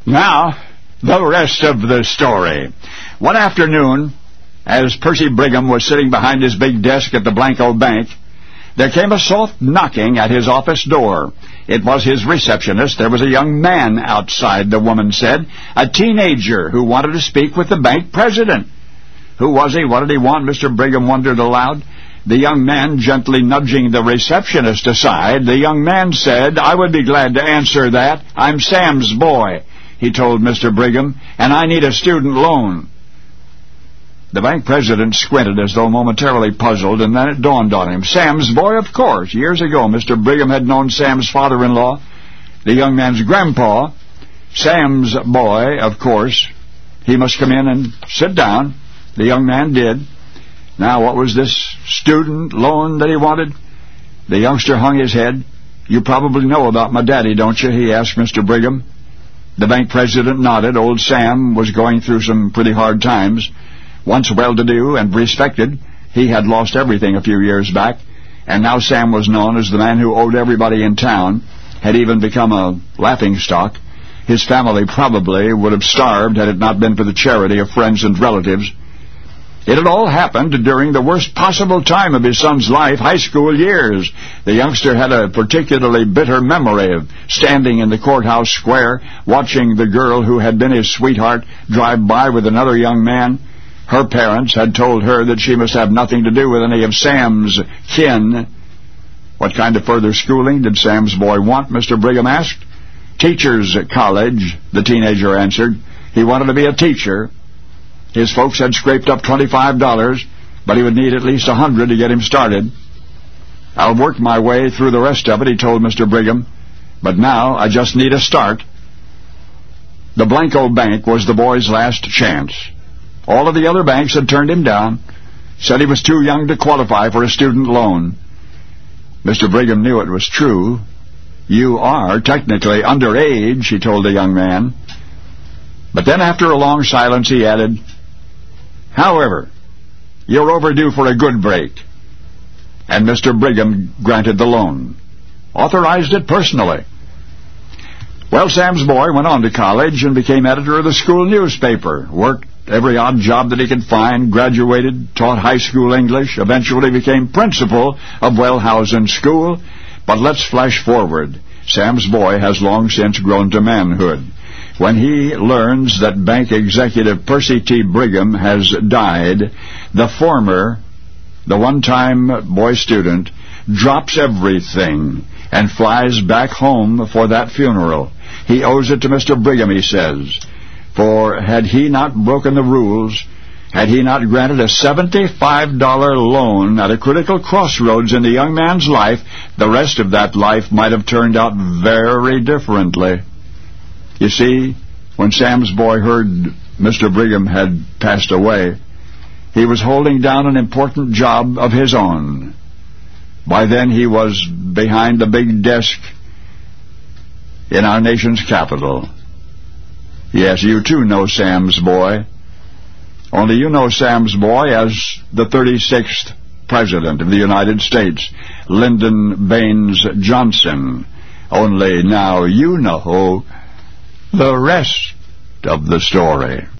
Now, the rest of the story. One afternoon, as Percy Brigham was sitting behind his big desk at the Blanco Bank, there came a soft knocking at his office door. It was his receptionist. There was a young man outside, the woman said, a teenager who wanted to speak with the bank president. Who was he? What did he want? Mr. Brigham wondered aloud. The young man gently nudging the receptionist aside, the young man said, "I would be glad to answer that. I'm Sam's boy," he told Mr. Brigham, "and I need a student loan." The bank president squinted as though momentarily puzzled, and then it dawned on him. Sam's boy, of course. Years ago, Mr. Brigham had known Sam's father-in-law, the young man's grandpa. Sam's boy, of course. He must come in and sit down. The young man did. Now, what was this student loan that he wanted? The youngster hung his head. "You probably know about my daddy, don't you?" he asked Mr. Brigham. The bank president nodded. Old Sam was going through some pretty hard times. Once well-to-do and respected, he had lost everything a few years back, and now Sam was known as the man who owed everybody in town, had even become a laughingstock. His family probably would have starved had it not been for the charity of friends and relatives. It had all happened during the worst possible time of his son's life, high school years. The youngster had a particularly bitter memory of standing in the courthouse square, watching the girl who had been his sweetheart drive by with another young man. Her parents had told her that she must have nothing to do with any of Sam's kin. What kind of further schooling did Sam's boy want? Mr. Brigham asked. Teacher's college, the teenager answered. He wanted to be a teacher. His folks had scraped up $25, but he would need at least $100 to get him started. "I'll work my way through the rest of it," he told Mr. Brigham, "but now I just need a start." The Blanco Bank was the boy's last chance. All of the other banks had turned him down, said he was too young to qualify for a student loan. Mr. Brigham knew it was true. "You are technically underage," he told the young man. But then after a long silence he added, "However, you're overdue for a good break." And Mr. Brigham granted the loan, authorized it personally. Well, Sam's boy went on to college and became editor of the school newspaper, worked every odd job that he could find, graduated, taught high school English, eventually became principal of Wellhausen School. But let's flash forward. Sam's boy has long since grown to manhood. When he learns that bank executive Percy T. Brigham has died, the one-time boy student, drops everything and flies back home for that funeral. He owes it to Mr. Brigham, he says, for had he not broken the rules, had he not granted a $75 loan at a critical crossroads in the young man's life, the rest of that life might have turned out very differently. You see, when Sam's boy heard Mr. Brigham had passed away, he was holding down an important job of his own. By then he was behind the big desk in our nation's capital. Yes, you too know Sam's boy. Only you know Sam's boy as the 36th President of the United States, Lyndon Baines Johnson. Only now you know the rest of the story.